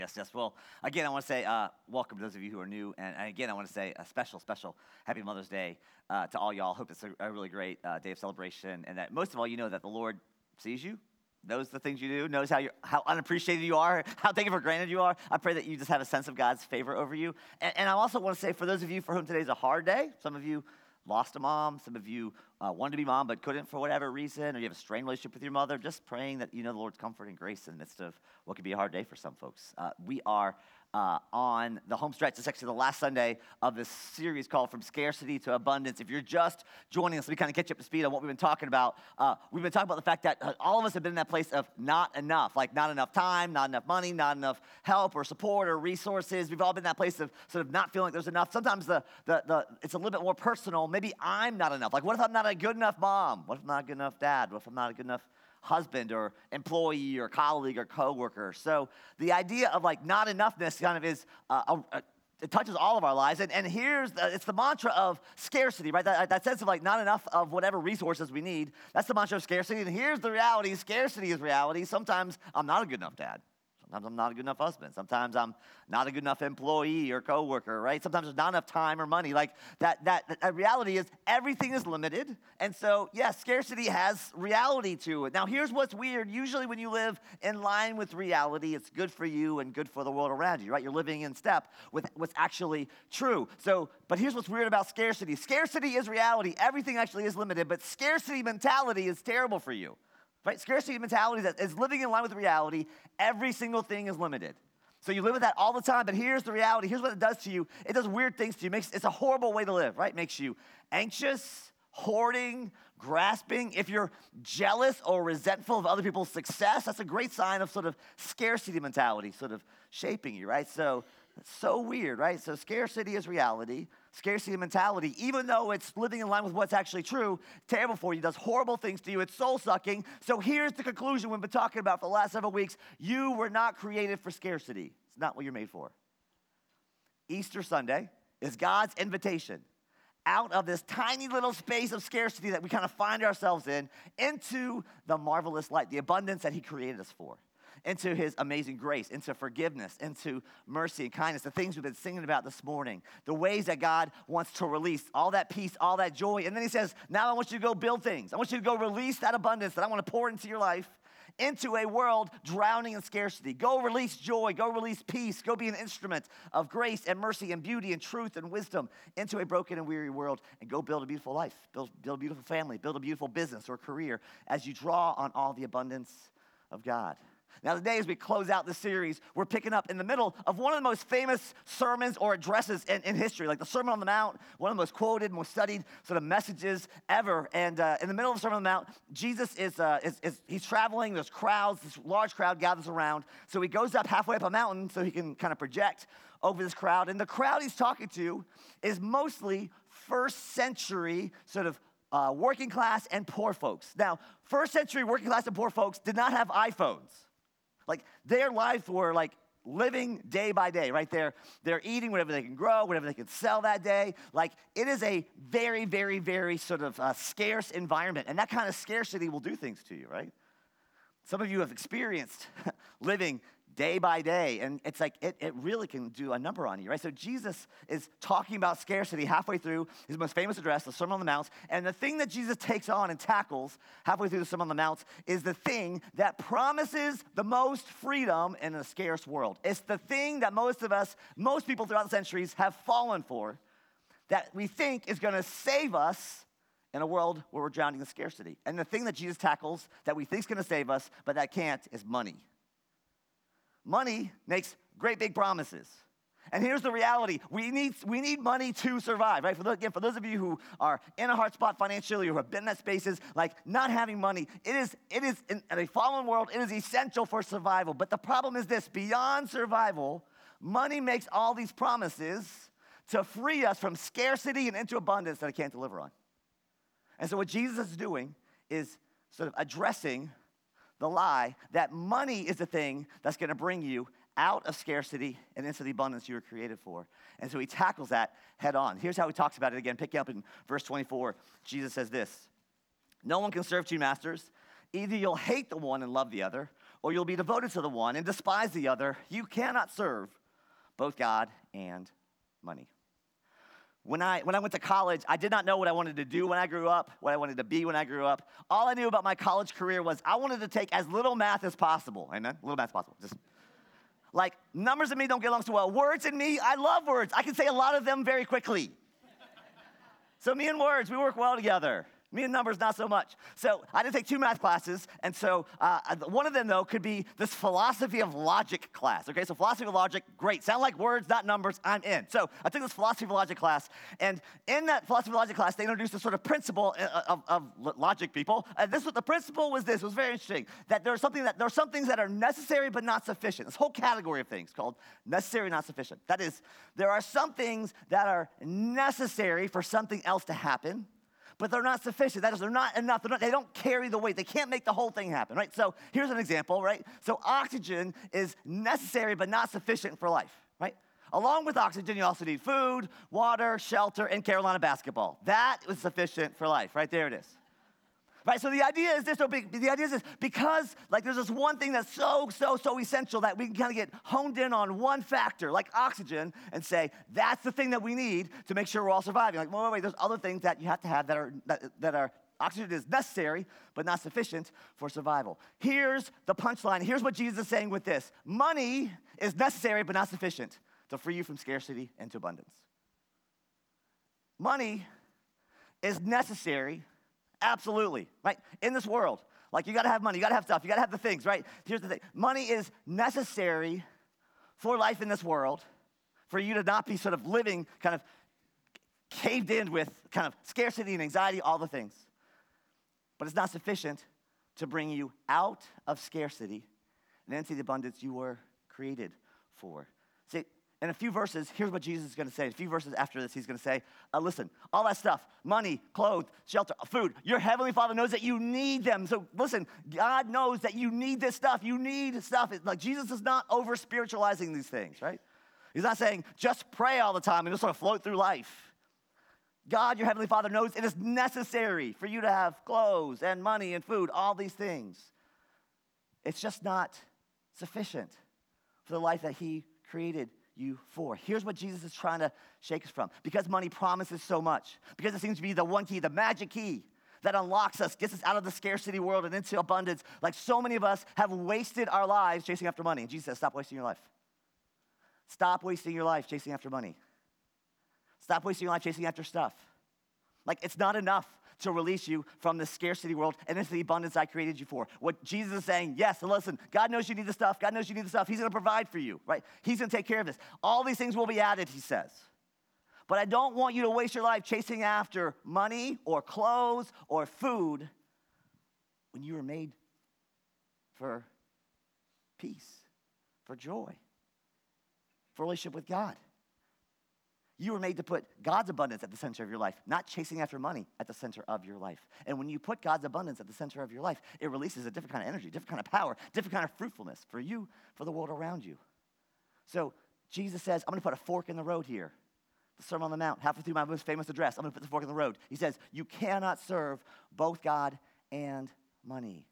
Yes, yes. Well, again, I want to say welcome to those of you who are new. And again, I want to say a special, special Happy Mother's Day to all y'all. Hope it's a really great day of celebration. And that most of all, you know that the Lord sees you, knows the things you do, knows how unappreciated you are, how taken for granted you are. I pray that you just have a sense of God's favor over you. And I also want to say for those of you for whom today's a hard day, some of you lost a mom, some of you wanted to be mom but couldn't for whatever reason, or you have a strained relationship with your mother, just praying that you know the Lord's comfort and grace in the midst of what could be a hard day for some folks. We are on the home stretch. It's actually the last Sunday of this series called From Scarcity to Abundance. If you're just joining us, we kind of catch you up to speed on what we've been talking about. We've been talking about the fact that all of us have been in that place of not enough, like not enough time, not enough money, not enough help or support or resources. We've all been in that place of sort of not feeling like there's enough. Sometimes it's a little bit more personal. Maybe I'm not enough. Like, what if I'm not a good enough mom? What if I'm not a good enough dad? What if I'm not a good enough husband or employee or colleague or coworker? So the idea of like not enoughness kind of is, it touches all of our lives. And it's the mantra of scarcity, right? That sense of like not enough of whatever resources we need. That's the mantra of scarcity. And here's the reality. Scarcity is reality. Sometimes I'm not a good enough dad. Sometimes I'm not a good enough husband. Sometimes I'm not a good enough employee or coworker, right? Sometimes there's not enough time or money. Like that reality is everything is limited. And so, yes, scarcity has reality to it. Now, here's what's weird. Usually when you live in line with reality, it's good for you and good for the world around you, right? You're living in step with what's actually true. But here's what's weird about scarcity. Scarcity is reality. Everything actually is limited, but scarcity mentality is terrible for you. Right? Scarcity mentality is living in line with reality. Every single thing is limited. So you live with that all the time, but here's the reality. Here's what it does to you. It does weird things to you. It's a horrible way to live, right? It makes you anxious, hoarding, grasping. If you're jealous or resentful of other people's success, that's a great sign of sort of scarcity mentality sort of shaping you, right? So it's so weird, right? So scarcity is reality. Scarcity mentality, even though it's living in line with what's actually true, terrible for you, does horrible things to you. It's soul-sucking. So here's the conclusion we've been talking about for the last several weeks. You were not created for scarcity. It's not what you're made for. Easter Sunday is God's invitation out of this tiny little space of scarcity that we kind of find ourselves in into the marvelous light, the abundance that he created us for. Into his amazing grace, into forgiveness, into mercy and kindness, the things we've been singing about this morning, the ways that God wants to release all that peace, all that joy. And then he says, now I want you to go build things. I want you to go release that abundance that I want to pour into your life, into a world drowning in scarcity. Go release joy, go release peace, go be an instrument of grace and mercy and beauty and truth and wisdom into a broken and weary world, and go build a beautiful life, build a beautiful family, build a beautiful business or career as you draw on all the abundance of God. Now, today, as we close out this series, we're picking up in the middle of one of the most famous sermons or addresses in history, like the Sermon on the Mount, one of the most quoted, most studied sort of messages ever. And in the middle of the Sermon on the Mount, Jesus he's traveling. There's crowds. This large crowd gathers around. So he goes up halfway up a mountain so he can kind of project over this crowd. And the crowd he's talking to is mostly first century sort of working class and poor folks. Now, first century working class and poor folks did not have iPhones. Like, their lives were like living day by day, right? They're eating whatever they can grow, whatever they can sell that day. Like, it is a very, very, very sort of scarce environment. And that kind of scarcity will do things to you, right? Some of you have experienced living day by day, and it's like it really can do a number on you, right? So Jesus is talking about scarcity halfway through his most famous address, the Sermon on the Mount, and the thing that Jesus takes on and tackles halfway through the Sermon on the Mount is the thing that promises the most freedom in a scarce world. It's the thing that most people throughout the centuries have fallen for, that we think is going to save us in a world where we're drowning in scarcity. And the thing that Jesus tackles that we think is going to save us, but that can't, is money. Money makes great big promises. And here's the reality. We need money to survive, right? For those of you who are in a hard spot financially or have been in that spaces, like not having money, it is in a fallen world, it is essential for survival. But the problem is this: beyond survival, money makes all these promises to free us from scarcity and into abundance that it can't deliver on. And so what Jesus is doing is sort of addressing the lie that money is the thing that's going to bring you out of scarcity and into the abundance you were created for. And so he tackles that head on. Here's how he talks about it again. Picking up in verse 24, Jesus says this: no one can serve two masters. Either you'll hate the one and love the other, or you'll be devoted to the one and despise the other. You cannot serve both God and money. When I went to college, I did not know what I wanted to do when I grew up, what I wanted to be when I grew up. All I knew about my college career was I wanted to take as little math as possible. Amen? Little math as possible. Just like numbers in me don't get along so well. Words in me, I love words. I can say a lot of them very quickly. So me and words, we work well together. Me and numbers, not so much. So I did take 2 math classes, and so one of them, though, could be this philosophy of logic class. Okay, so philosophy of logic, great. Sound like words, not numbers, I'm in. So I took this philosophy of logic class, and in that philosophy of logic class, they introduced a sort of principle of logic people. And the principle was this, it was very interesting, that there are some things that are necessary but not sufficient. This whole category of things called necessary, not sufficient. That is, there are some things that are necessary for something else to happen, but they're not sufficient. That is, they're not enough. They don't carry the weight. They can't make the whole thing happen, right? So here's an example, right? So oxygen is necessary but not sufficient for life, right? Along with oxygen, you also need food, water, shelter, and Carolina basketball. That is sufficient for life, right? There it is. Right, so the idea is this, because like there's this one thing that's so essential that we can kind of get honed in on one factor, like oxygen, and say, that's the thing that we need to make sure we're all surviving. Like, wait, there's other things that you have to have that are oxygen is necessary, but not sufficient for survival. Here's the punchline. Here's what Jesus is saying with this. Money is necessary, but not sufficient to free you from scarcity and to abundance. Money is necessary, absolutely, right? In this world, like you gotta have money, you gotta have stuff, you gotta have the things, right? Here's the thing. Money is necessary for life in this world, for you to not be sort of living kind of caved in with kind of scarcity and anxiety, all the things. But it's not sufficient to bring you out of scarcity and into the abundance you were created for. See, in a few verses, here's what Jesus is going to say. A few verses after this, he's going to say, listen, all that stuff, money, clothes, shelter, food, your heavenly Father knows that you need them. So listen, God knows that you need this stuff. You need stuff. Like Jesus is not over-spiritualizing these things, right? He's not saying, just pray all the time and just sort of float through life. God, your heavenly Father, knows it is necessary for you to have clothes and money and food, all these things. It's just not sufficient for the life that he created you for. Here's what Jesus is trying to shake us from. Because money promises so much, because it seems to be the one key, the magic key that unlocks us, gets us out of the scarcity world and into abundance, like so many of us have wasted our lives chasing after money. And Jesus says, stop wasting your life. Stop wasting your life chasing after money. Stop wasting your life chasing after stuff. Like, it's not enough to release you from the scarcity world and into the abundance I created you for. What Jesus is saying, yes, listen, God knows you need the stuff. God knows you need the stuff. He's going to provide for you, right? He's going to take care of this. All these things will be added, he says. But I don't want you to waste your life chasing after money or clothes or food when you were made for peace, for joy, for relationship with God. You were made to put God's abundance at the center of your life, not chasing after money at the center of your life. And when you put God's abundance at the center of your life, it releases a different kind of energy, different kind of power, different kind of fruitfulness for you, for the world around you. So Jesus says, I'm going to put a fork in the road here. The Sermon on the Mount, halfway through my most famous address, I'm going to put the fork in the road. He says, you cannot serve both God and money.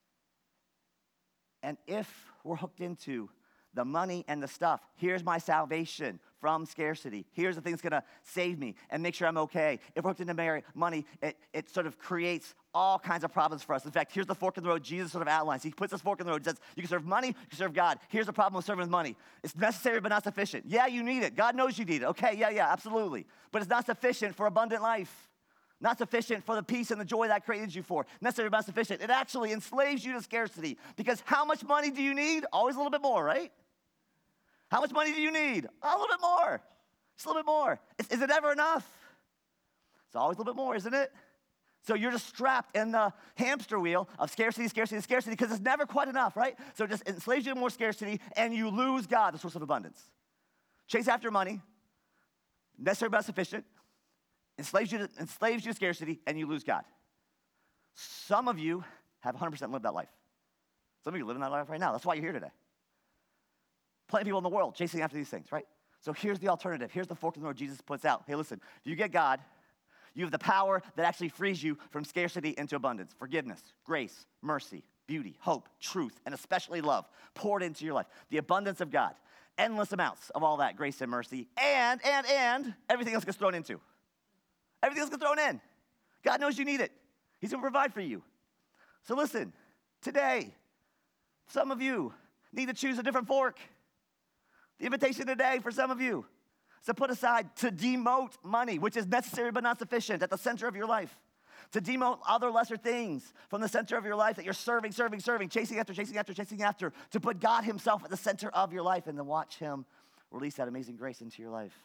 And if we're hooked into the money and the stuff, here's my salvation from scarcity. Here's the thing that's going to save me and make sure I'm okay. If we're hooked into money, it sort of creates all kinds of problems for us. In fact, here's the fork in the road Jesus sort of outlines. He puts this fork in the road. He says, you can serve money, you can serve God. Here's the problem with serving with money. It's necessary but not sufficient. Yeah, you need it. God knows you need it. Okay, yeah, absolutely. But it's not sufficient for abundant life. Not sufficient for the peace and the joy that I created you for. Necessary but not sufficient. It actually enslaves you to scarcity. Because how much money do you need? Always a little bit more, right? How much money do you need? A little bit more. Just a little bit more. Is it ever enough? It's always a little bit more, isn't it? So you're just strapped in the hamster wheel of scarcity, because it's never quite enough, right? So it just enslaves you to more scarcity, and you lose God, the source of abundance. Chase after money, necessary but not sufficient, enslaves you to scarcity, and you lose God. Some of you have 100% lived that life. Some of you are living that life right now. That's why you're here today. Plenty of people in the world chasing after these things, right? So here's the alternative. Here's the fork in the road Jesus puts out. Hey, listen, if you get God, you have the power that actually frees you from scarcity into abundance, forgiveness, grace, mercy, beauty, hope, truth, and especially love poured into your life. The abundance of God, endless amounts of all that grace and mercy, and everything else gets thrown into. Everything else gets thrown in. God knows you need it. He's going to provide for you. So listen, today, some of you need to choose a different fork. The invitation today for some of you is to put aside, to demote money, which is necessary but not sufficient, at the center of your life. To demote other lesser things from the center of your life that you're serving, chasing after, to put God himself at the center of your life and to watch him release that amazing grace into your life.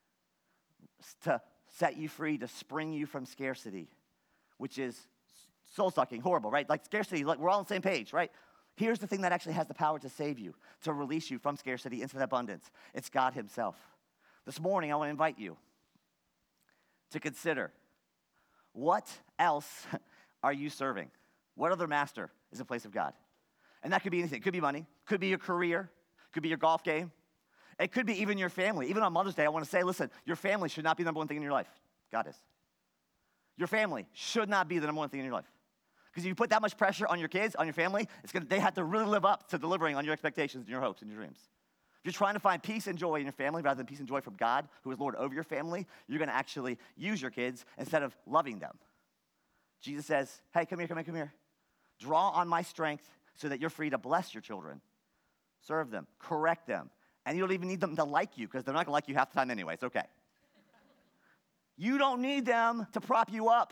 To set you free, to spring you from scarcity, which is soul-sucking, horrible, right? Like scarcity, like we're all on the same page, right? Here's the thing that actually has the power to save you, to release you from scarcity into abundance. It's God himself. This morning, I want to invite you to consider, what else are you serving? What other master is in place of God? And that could be anything. It could be money. Could be your career. Could be your golf game. It could be even your family. Even on Mother's Day, I want to say, listen, your family should not be the number one thing in your life. God is. Your family should not be the number one thing in your life. Because if you put that much pressure on your kids, on your family, they have to really live up to delivering on your expectations and your hopes and your dreams. If you're trying to find peace and joy in your family rather than peace and joy from God, who is Lord over your family, you're going to actually use your kids instead of loving them. Jesus says, hey, come here. Draw on my strength so that you're free to bless your children. Serve them, correct them. And you don't even need them to like you because they're not going to like you half the time anyway. It's okay. You don't need them to prop you up.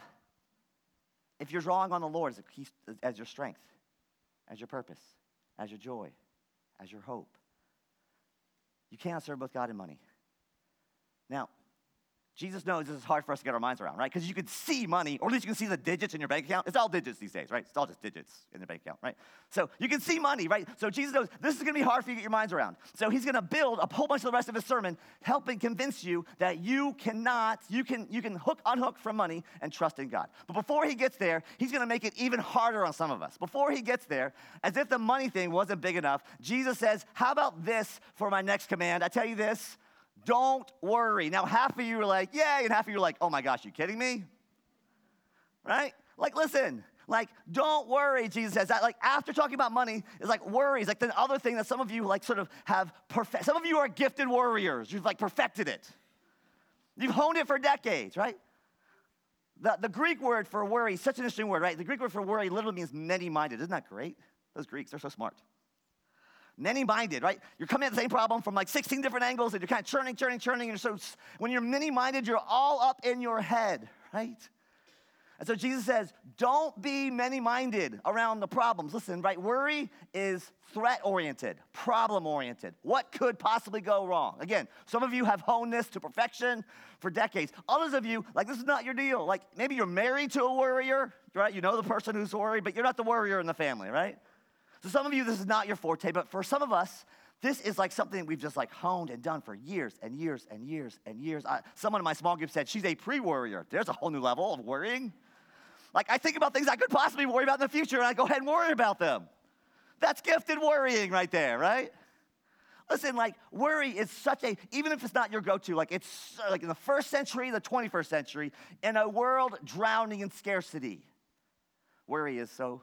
If you're drawing on the Lord as your strength, as your purpose, as your joy, as your hope, you cannot serve both God and money. Now, Jesus knows this is hard for us to get our minds around, right? Because you can see money, or at least you can see the digits in your bank account. It's all digits these days, right? It's all just digits in the bank account, right? So you can see money, right? So Jesus knows this is going to be hard for you to get your minds around. So he's going to build a whole bunch of the rest of his sermon, helping convince you that you can unhook from money and trust in God. But before he gets there, he's going to make it even harder on some of us. Before he gets there, as if the money thing wasn't big enough, Jesus says, how about this for my next command? I tell you this, don't worry. Now, half of you are like, yay, and half of you are like, oh my gosh, you kidding me? Right? Like, listen, like, don't worry, Jesus says. That, like, after talking about money, is like worries, like the other thing that some of you, like, sort of have perfect. Some of you are gifted warriors. You've, like, perfected it. You've honed it for decades, right? The Greek word for worry is such an interesting word, right? The Greek word for worry literally means many-minded. Isn't that great? Those Greeks, they're so smart. Many-minded, right? You're coming at the same problem from like 16 different angles, and you're kind of churning. And so when you're many-minded, you're all up in your head, right? And so Jesus says, don't be many-minded around the problems. Listen, right? Worry is threat-oriented, problem-oriented. What could possibly go wrong? Again, some of you have honed this to perfection for decades. Others of you, like, this is not your deal. Like, maybe you're married to a worrier, right? You know the person who's worried, but you're not the worrier in the family, right? So some of you, this is not your forte, but for some of us, this is like something we've just like honed and done for years and years and years and years. Someone in my small group said, she's a pre-worrier. There's a whole new level of worrying. Like, I think about things I could possibly worry about in the future, and I go ahead and worry about them. That's gifted worrying right there, right? Listen, like, worry is such a, even if it's not your go-to, like, it's like in the first century, the 21st century, in a world drowning in scarcity, worry is so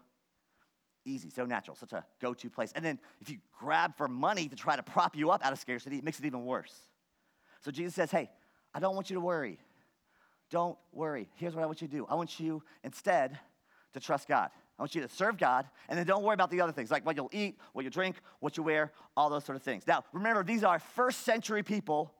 easy, so natural, such a go-to place. And then if you grab for money to try to prop you up out of scarcity, it makes it even worse. So Jesus says, hey, I don't want you to worry. Don't worry. Here's what I want you to do. I want you instead to trust God. I want you to serve God, and then don't worry about the other things, like what you'll eat, what you drink, what you wear, all those sort of things. Now, remember, these are first century people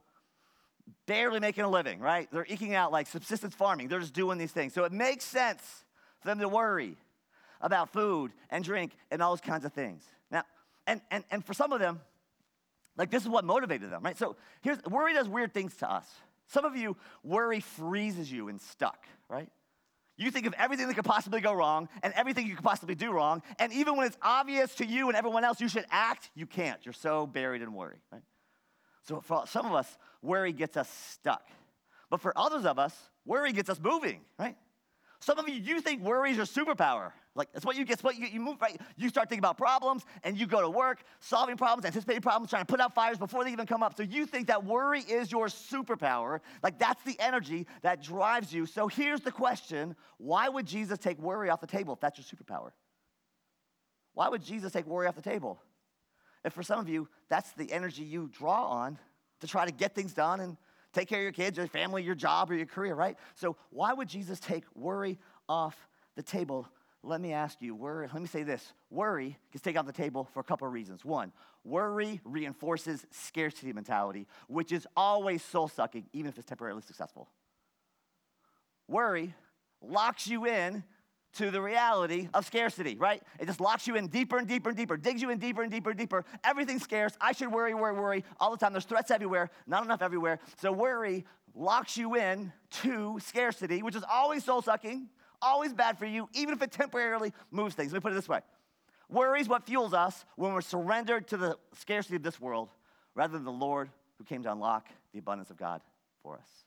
barely making a living, right? They're eking out like subsistence farming. They're just doing these things. So it makes sense for them to worry about food and drink and all those kinds of things. Now, and for some of them, like, this is what motivated them, right? So worry does weird things to us. Some of you, worry freezes you and stuck, right? You think of everything that could possibly go wrong and everything you could possibly do wrong, and even when it's obvious to you and everyone else you should act, you can't. You're so buried in worry, right? So for some of us, worry gets us stuck. But for others of us, worry gets us moving, right? Some of you think worry is your superpower. Like, it's what you get, you move, right? You start thinking about problems, and you go to work, solving problems, anticipating problems, trying to put out fires before they even come up. So you think that worry is your superpower. Like, that's the energy that drives you. So here's the question. Why would Jesus take worry off the table if that's your superpower? Why would Jesus take worry off the table? If for some of you, that's the energy you draw on to try to get things done and take care of your kids, your family, your job, or your career, right? So why would Jesus take worry off the table? Let me ask you, let me say this. Worry gets taken off the table for a couple of reasons. One, worry reinforces scarcity mentality, which is always soul-sucking, even if it's temporarily successful. Worry locks you in to the reality of scarcity, right? It just locks you in deeper and deeper and deeper, digs you in deeper and deeper and deeper. Everything's scarce. I should worry all the time. There's threats everywhere, not enough everywhere. So worry locks you in to scarcity, which is always soul-sucking, always bad for you, even if it temporarily moves things. Let me put it this way. Worry is what fuels us when we're surrendered to the scarcity of this world rather than the Lord who came to unlock the abundance of God for us.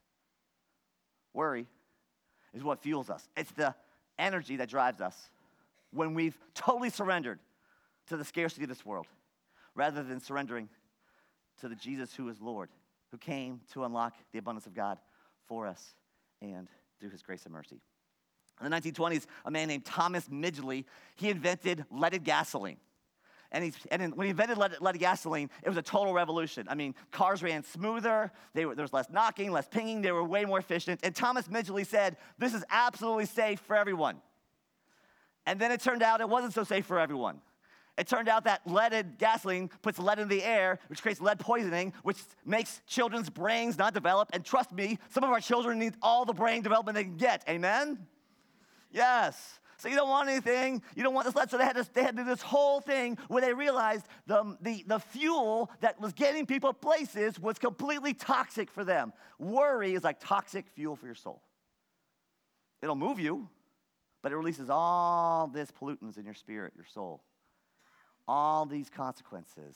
Worry is what fuels us. It's the energy that drives us when we've totally surrendered to the scarcity of this world rather than surrendering to the Jesus who is Lord, who came to unlock the abundance of God for us and through his grace and mercy. In the 1920s, a man named Thomas Midgley, he invented leaded gasoline. And when he invented leaded gasoline, it was a total revolution. I mean, cars ran smoother. There was less knocking, less pinging. They were way more efficient. And Thomas Midgley said, this is absolutely safe for everyone. And then it turned out it wasn't so safe for everyone. It turned out that leaded gasoline puts lead in the air, which creates lead poisoning, which makes children's brains not develop. And trust me, some of our children need all the brain development they can get. Amen? Yes. So you don't want anything. You don't want this lead. So they had to do this whole thing where they realized the fuel that was getting people places was completely toxic for them. Worry is like toxic fuel for your soul. It'll move you, but it releases all this pollutants in your spirit, your soul. All these consequences.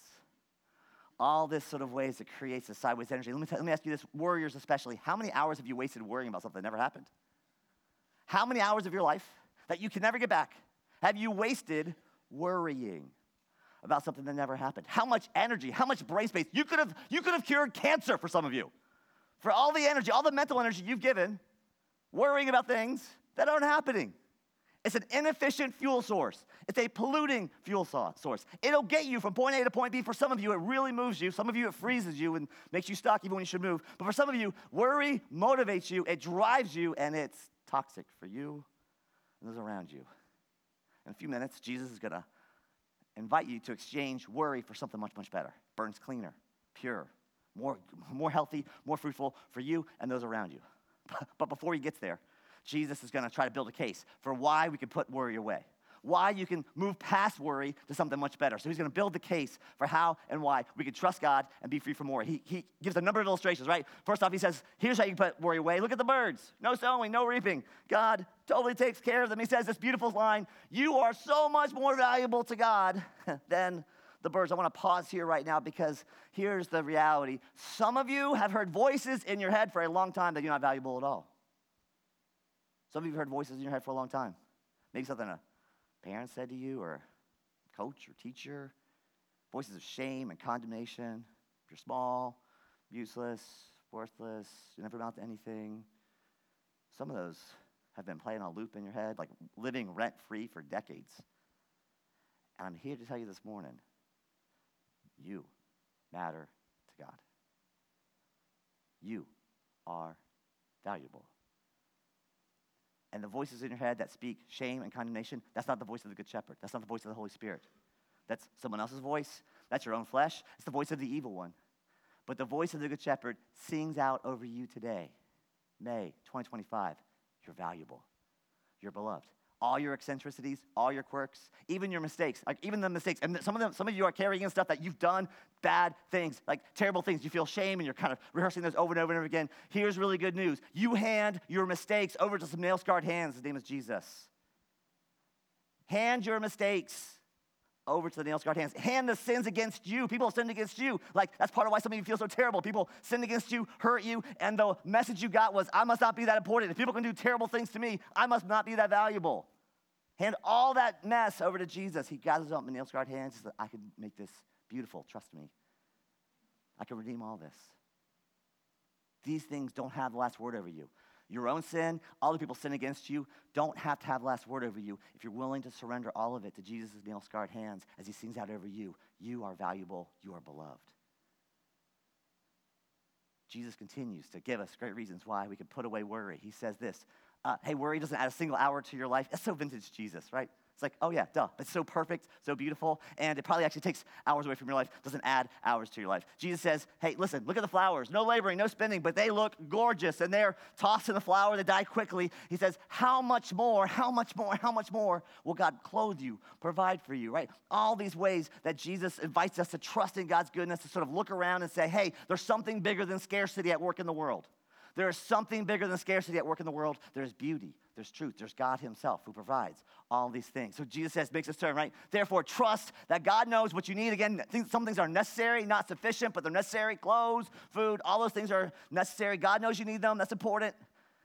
All this sort of ways it creates a sideways energy. Let me ask you this, worriers especially. How many hours have you wasted worrying about something that never happened? How many hours of your life that you can never get back have you wasted worrying about something that never happened? How much energy, how much brain space? You could have cured cancer for some of you. For all the energy, all the mental energy you've given worrying about things that aren't happening. It's an inefficient fuel source. It's a polluting fuel source. It'll get you from point A to point B. For some of you, it really moves you. Some of you, it freezes you and makes you stuck even when you should move. But for some of you, worry motivates you, it drives you, and it's toxic for you and those around you. In a few minutes, Jesus is going to invite you to exchange worry for something much, much better. Burns cleaner, pure, more healthy, more fruitful for you and those around you. But before he gets there, Jesus is going to try to build a case for why we can put worry away, why you can move past worry to something much better. So he's going to build the case for how and why we can trust God and be free from worry. He gives a number of illustrations, right? First off, he says, here's how you can put worry away. Look at the birds. No sowing, no reaping. God totally takes care of them. He says this beautiful line, you are so much more valuable to God than the birds. I want to pause here right now because here's the reality. Some of you have heard voices in your head for a long time that you're not valuable at all. Some of you have heard voices in your head for a long time. Maybe something a parent said to you or a coach or teacher. Voices of shame and condemnation. You're small, useless, worthless, you never amount to anything. Some of those have been playing on a loop in your head, like living rent-free for decades. And I'm here to tell you this morning, you matter to God. You are valuable. And the voices in your head that speak shame and condemnation, that's not the voice of the Good Shepherd. That's not the voice of the Holy Spirit. That's someone else's voice. That's your own flesh. It's the voice of the evil one. But the voice of the Good Shepherd sings out over you today, May 2025. You're valuable. You're beloved. All your eccentricities, all your quirks, even your mistakes, like even the mistakes. And some of you are carrying in stuff that you've done, bad things, like terrible things. You feel shame and you're kind of rehearsing those over and over and over again. Here's really good news. You hand your mistakes over to some nail-scarred hands. His name is Jesus. Hand your mistakes over to the nail-scarred hands. Hand the sins against you. People have sinned against you. Like, that's part of why some of you feel so terrible. People sinned against you, hurt you, and the message you got was, I must not be that important. If people can do terrible things to me, I must not be that valuable. Hand all that mess over to Jesus. He gathers up my nail-scarred hands. He says, I can make this beautiful. Trust me. I can redeem all this. These things don't have the last word over you. your own sin, other people sin against you, don't have to have last word over you. If you're willing to surrender all of it to Jesus' nail-scarred hands as he sings out over you, you are valuable, you are beloved. Jesus continues to give us great reasons why we can put away worry. He says this, hey, worry doesn't add a single hour to your life. That's so vintage Jesus, right? It's like, oh yeah, duh. It's so perfect, so beautiful, and it probably actually takes hours away from your life, doesn't add hours to your life. Jesus says, hey, listen, look at the flowers. No laboring, no spending, but they look gorgeous, and they're tossed in the flower, they die quickly. He says, how much more will God clothe you, provide for you, right? All these ways that Jesus invites us to trust in God's goodness, to sort of look around and say, hey, there's something bigger than scarcity at work in the world. There is something bigger than scarcity at work in the world. There's beauty, there's truth, there's God himself who provides all these things. So Jesus says, makes us turn, right? Therefore, trust that God knows what you need. Again, some things are necessary, not sufficient, but they're necessary. Clothes, food, all those things are necessary. God knows you need them. That's important.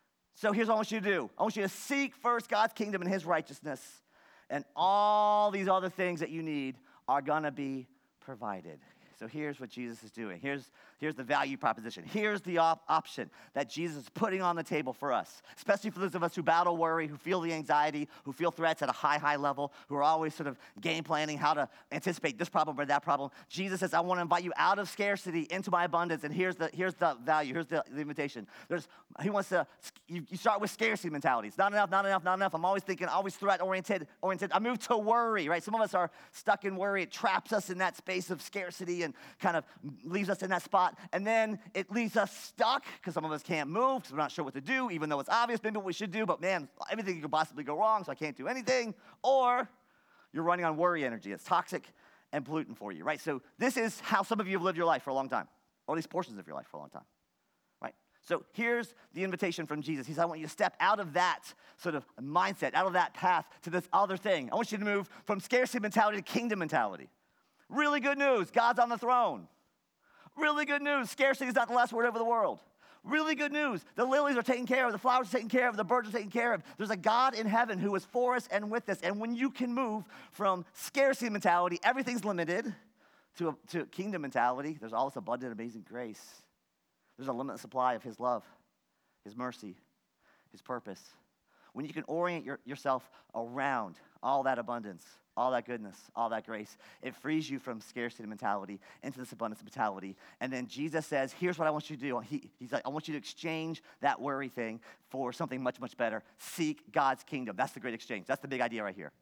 So here's what I want you to do. I want you to seek first God's kingdom and his righteousness, and all these other things that you need are going to be provided. So here's what Jesus is doing. Here's the value proposition. Here's the option that Jesus is putting on the table for us, especially for those of us who battle worry, who feel the anxiety, who feel threats at a high level, who are always sort of game planning how to anticipate this problem or that problem. Jesus says, I want to invite you out of scarcity into my abundance, and here's the value, here's the invitation. He wants to, you start with scarcity mentality. It's not enough, not enough, not enough. I'm always thinking, always threat-oriented. I move to worry, right? Some of us are stuck in worry. It traps us in that space of scarcity and kind of leaves us in that spot. And then it leaves us stuck because some of us can't move because we're not sure what to do, even though it's obvious maybe what we should do, but man, everything could possibly go wrong, so I can't do anything. Or you're running on worry energy. It's toxic and pollutant for you, right? So this is how some of you have lived your life for a long time, or at least portions of your life for a long time, right? So here's the invitation from Jesus. He says, I want you to step out of that sort of mindset, out of that path to this other thing. I want you to move from scarcity mentality to kingdom mentality. Really good news, God's on the throne. Really good news, scarcity is not the last word over the world. Really good news, the lilies are taken care of, the flowers are taken care of, the birds are taken care of. There's a God in heaven who is for us and with us. And when you can move from scarcity mentality, everything's limited, to kingdom mentality, there's all this abundant, amazing grace. There's a limitless supply of his love, his mercy, his purpose. When you can orient yourself around all that abundance, all that goodness, all that grace, it frees you from scarcity mentality into this abundance mentality. And then Jesus says, here's what I want you to do. He's like, I want you to exchange that worry thing for something much, much better. Seek God's kingdom. That's the great exchange. That's the big idea right here.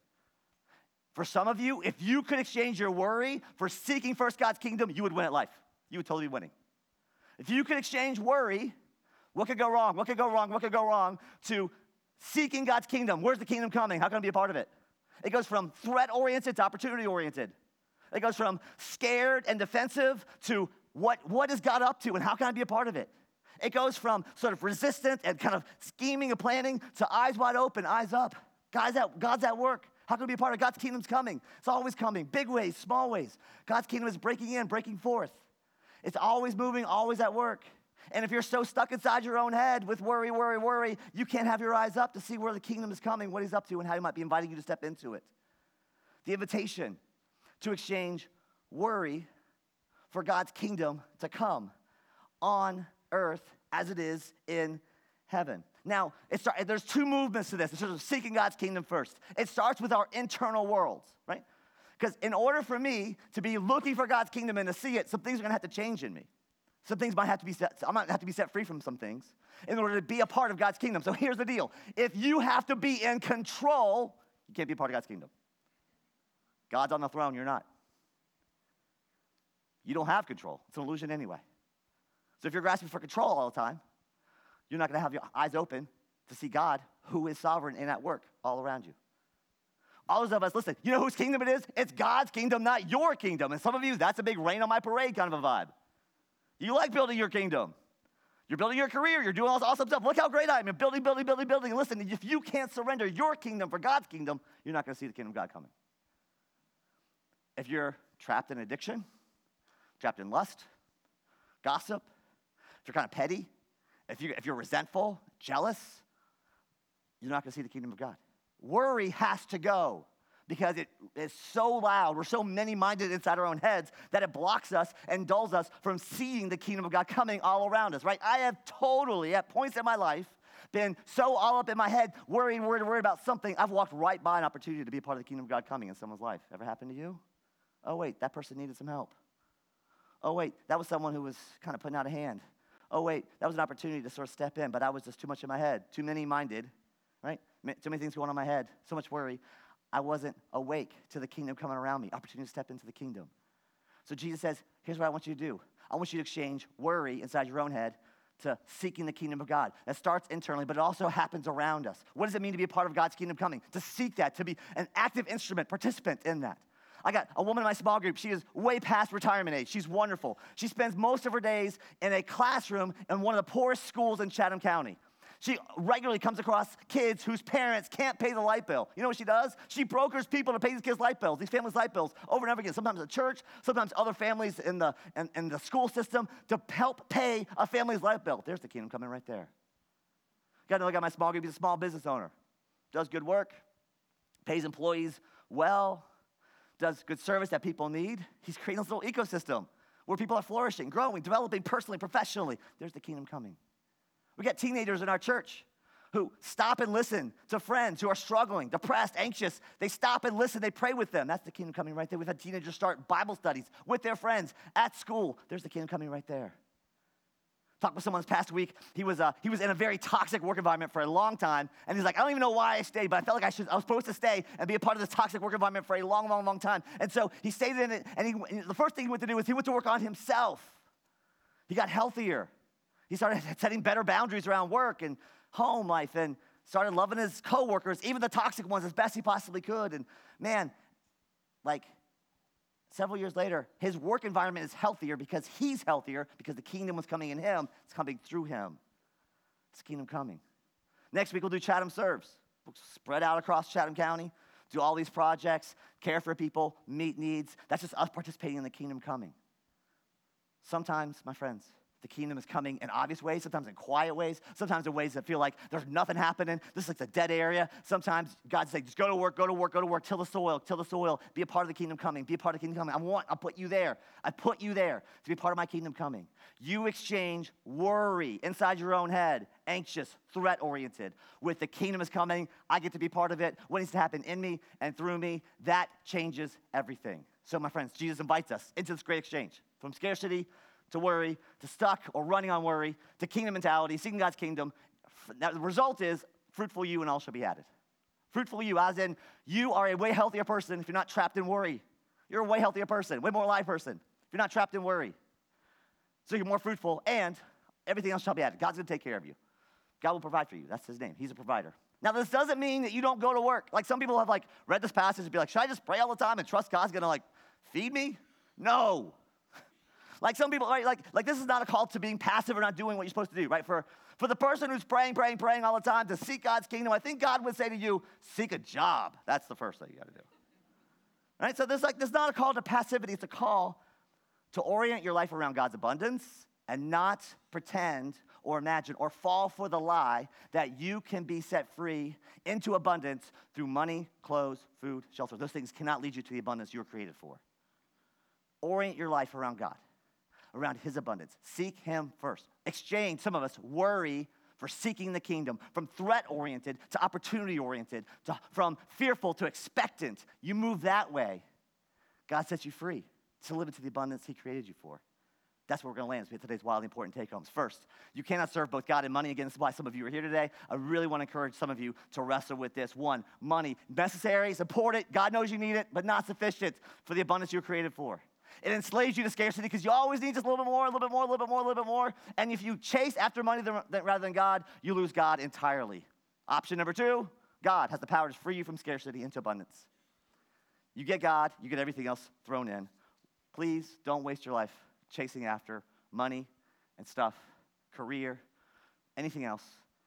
For some of you, if you could exchange your worry for seeking first God's kingdom, you would win at life. You would totally be winning. If you could exchange worry, what could go wrong? What could go wrong? What could go wrong? To seeking God's kingdom. Where's the kingdom coming? How can I be a part of it? It goes from threat-oriented to opportunity-oriented. It goes from scared and defensive to what is God up to and how can I be a part of it? It goes from sort of resistant and kind of scheming and planning to eyes wide open, eyes up. God's at work. How can we be a part of God's kingdom's coming? It's always coming. Big ways, small ways. God's kingdom is breaking in, breaking forth. It's always moving, always at work. And if you're so stuck inside your own head with worry, you can't have your eyes up to see where the kingdom is coming, what he's up to, and how he might be inviting you to step into it. The invitation to exchange worry for God's kingdom to come on earth as it is in heaven. Now, there's two movements to this. It's sort of seeking God's kingdom first. It starts with our internal worlds, right? Because in order for me to be looking for God's kingdom and to see it, some things are going to have to change in me. Some things might have to be set, I might have to be set free from some things in order to be a part of God's kingdom. So here's the deal. If you have to be in control, you can't be a part of God's kingdom. God's on the throne, you're not. You don't have control. It's an illusion anyway. So if you're grasping for control all the time, you're not going to have your eyes open to see God, who is sovereign and at work all around you. All of us, listen, you know whose kingdom it is? It's God's kingdom, not your kingdom. And some of you, that's a big rain on my parade kind of a vibe. You like building your kingdom. You're building your career. You're doing all this awesome stuff. Look how great I am. You're building. Listen, if you can't surrender your kingdom for God's kingdom, you're not going to see the kingdom of God coming. If you're trapped in addiction, trapped in lust, gossip, if you're kind of petty, if you're resentful, jealous, you're not going to see the kingdom of God. Worry has to go. Because it is so loud, we're so many-minded inside our own heads that it blocks us and dulls us from seeing the kingdom of God coming all around us, right? I have totally, at points in my life, been so all up in my head, worried about something, I've walked right by an opportunity to be a part of the kingdom of God coming in someone's life. Ever happened to you? Oh, wait, that person needed some help. Oh, wait, that was someone who was kind of putting out a hand. Oh, wait, that was an opportunity to sort of step in, but I was just too much in my head, too many-minded, right? Too many things going on in my head, so much worry. I wasn't awake to the kingdom coming around me, opportunity to step into the kingdom. So Jesus says, here's what I want you to do. I want you to exchange worry inside your own head to seeking the kingdom of God. That starts internally, but it also happens around us. What does it mean to be a part of God's kingdom coming? To seek that, to be an active instrument, participant in that. I got a woman in my small group. She is way past retirement age. She's wonderful. She spends most of her days in a classroom in one of the poorest schools in Chatham County. She regularly comes across kids whose parents can't pay the light bill. You know what she does? She brokers people to pay these kids' light bills, these families' light bills, over and over again. Sometimes the church, sometimes other families in the school system to help pay a family's light bill. There's the kingdom coming right there. Got another guy in my small group. He's a small business owner. Does good work, pays employees well, does good service that people need. He's creating this little ecosystem where people are flourishing, growing, developing personally, professionally. There's the kingdom coming. We got teenagers in our church who stop and listen to friends who are struggling, depressed, anxious. They stop and listen. They pray with them. That's the kingdom coming right there. We've had teenagers start Bible studies with their friends at school. There's the kingdom coming right there. Talked with someone this past week. He was in a very toxic work environment for a long time, and he's like, I don't even know why I stayed, but I felt like I was supposed to stay and be a part of this toxic work environment for a long, long, long time. And so he stayed in it, and the first thing he went to do was he went to work on himself. He got healthier. He started setting better boundaries around work and home life and started loving his coworkers, even the toxic ones, as best he possibly could. And man, like several years later, his work environment is healthier because he's healthier because the kingdom was coming in him. It's coming through him. It's the kingdom coming. Next week, we'll do Chatham Serves. We'll spread out across Chatham County, do all these projects, care for people, meet needs. That's just us participating in the kingdom coming. Sometimes, my friends, the kingdom is coming in obvious ways, sometimes in quiet ways, sometimes in ways that feel like there's nothing happening. This is like the dead area. Sometimes God's saying, just go to work, till the soil, be a part of the kingdom coming, be a part of the kingdom coming. I'll put you there. I put you there to be part of my kingdom coming. You exchange worry inside your own head, anxious, threat-oriented, with the kingdom is coming. I get to be part of it. What needs to happen in me and through me, that changes everything. So my friends, Jesus invites us into this great exchange from scarcity to worry, to stuck or running on worry, to kingdom mentality, seeking God's kingdom. Now, the result is fruitful you and all shall be added. Fruitful you, as in you are a way healthier person if you're not trapped in worry. You're a way healthier person, way more alive person if you're not trapped in worry. So you're more fruitful, and everything else shall be added. God's going to take care of you. God will provide for you. That's his name. He's a provider. Now, this doesn't mean that you don't go to work. Like some people have read this passage and be like, should I just pray all the time and trust God's going to feed me? No. Like some people, right? Like this is not a call to being passive or not doing what you're supposed to do, right? For the person who's praying all the time to seek God's kingdom, I think God would say to you, seek a job. That's the first thing you got to do. Right? So there's not a call to passivity. It's a call to orient your life around God's abundance and not pretend or imagine or fall for the lie that you can be set free into abundance through money, clothes, food, shelter. Those things cannot lead you to the abundance you were created for. Orient your life around God, around his abundance. Seek him first. Exchange, some of us, worry for seeking the kingdom, from threat-oriented to opportunity-oriented, from fearful to expectant. You move that way. God sets you free to live into the abundance he created you for. That's where we're going to land with today's wildly important take-homes. First, you cannot serve both God and money. Again, this is why some of you are here today. I really want to encourage some of you to wrestle with this. One, money, necessary, it's important. God knows you need it, but not sufficient for the abundance you were created for. It enslaves you to scarcity because you always need just a little bit more, a little bit more, a little bit more, a little bit more. And if you chase after money rather than God, you lose God entirely. Option number two, God has the power to free you from scarcity into abundance. You get God, you get everything else thrown in. Please don't waste your life chasing after money and stuff, career, anything else,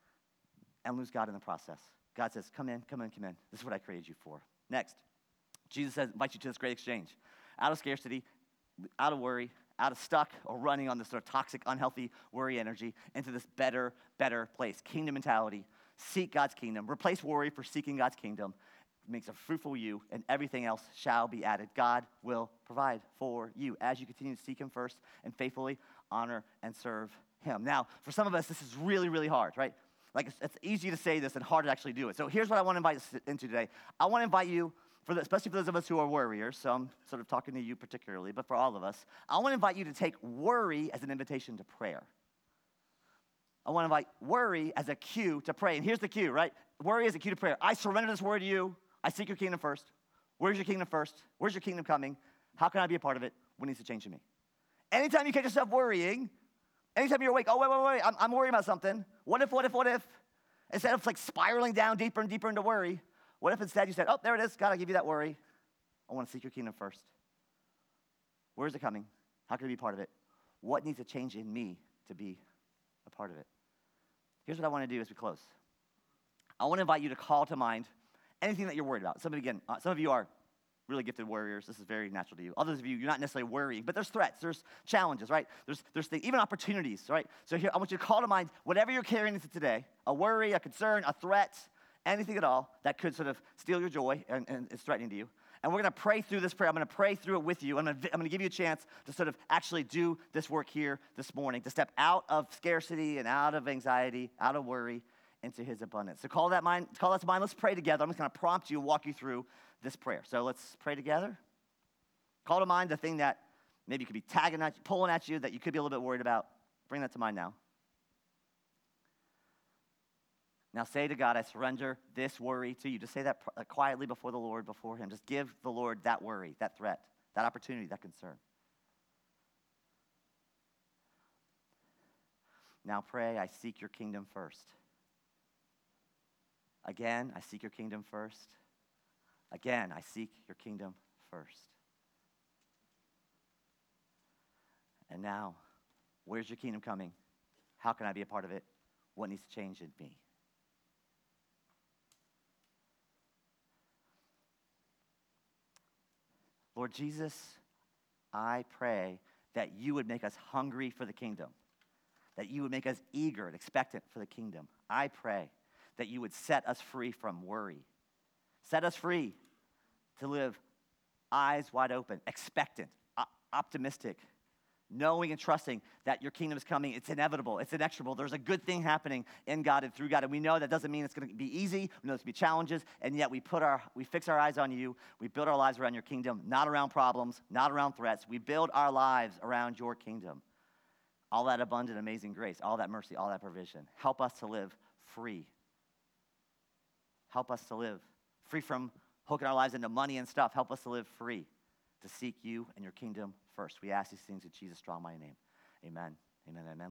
and lose God in the process. God says, come in. This is what I created you for. Next, Jesus says, invite you to this great exchange. Out of scarcity, out of worry, out of stuck or running on this sort of toxic, unhealthy worry energy into this better place. Kingdom mentality. Seek God's kingdom. Replace worry for seeking God's kingdom. It makes a fruitful you, and everything else shall be added. God will provide for you as you continue to seek him first and faithfully honor and serve him. Now, for some of us, this is really, really hard, right? Like it's easy to say this and hard to actually do it. So here's what I want to invite us into today. I want to invite you, especially for those of us who are worriers, so I'm sort of talking to you particularly, but for all of us, I want to invite you to take worry as an invitation to prayer. I want to invite worry as a cue to pray. And here's the cue, right? Worry is a cue to prayer. I surrender this worry to you. I seek your kingdom first. Where's your kingdom first? Where's your kingdom coming? How can I be a part of it? What needs to change in me? Anytime you catch yourself worrying, anytime you're awake, oh, wait, I'm worrying about something. What if? Instead of like spiraling down deeper and deeper into worry, what if instead you said, oh, there it is. God, I give you that worry. I want to seek your kingdom first. Where's it coming? How can I be part of it? What needs to change in me to be a part of it? Here's what I want to do as we close. I want to invite you to call to mind anything that you're worried about. Some of you are really gifted warriors. This is very natural to you. Others of you, you're not necessarily worrying, but there's threats, there's challenges, right? There's things, even opportunities, right? So here, I want you to call to mind whatever you're carrying into today, a worry, a concern, a threat, anything at all that could sort of steal your joy and is threatening to you. And we're going to pray through this prayer. I'm going to pray through it with you. I'm going to give you a chance to sort of actually do this work here this morning, to step out of scarcity and out of anxiety, out of worry, into his abundance. So call that to mind. Let's pray together. I'm just going to prompt you, walk you through this prayer. So let's pray together. Call to mind the thing that maybe could be tagging at you, pulling at you, that you could be a little bit worried about. Bring that to mind now. Now say to God, I surrender this worry to you. Just say that quietly before the Lord, before him. Just give the Lord that worry, that threat, that opportunity, that concern. Now pray, I seek your kingdom first. Again, I seek your kingdom first. Again, I seek your kingdom first. And now, where's your kingdom coming? How can I be a part of it? What needs to change in me? Lord Jesus, I pray that you would make us hungry for the kingdom, that you would make us eager and expectant for the kingdom. I pray that you would set us free from worry. Set us free to live eyes wide open, expectant, optimistic, knowing and trusting that your kingdom is coming. It's inevitable. It's inexorable. There's a good thing happening in God and through God. And we know that doesn't mean it's going to be easy. We know there's going to be challenges. And yet we fix our eyes on you. We build our lives around your kingdom, not around problems, not around threats. We build our lives around your kingdom. All that abundant, amazing grace, all that mercy, all that provision. Help us to live free. Help us to live free from hooking our lives into money and stuff. Help us to live free, to seek you and your kingdom first. We ask these things in Jesus' strong mighty name. Amen. Amen. Amen.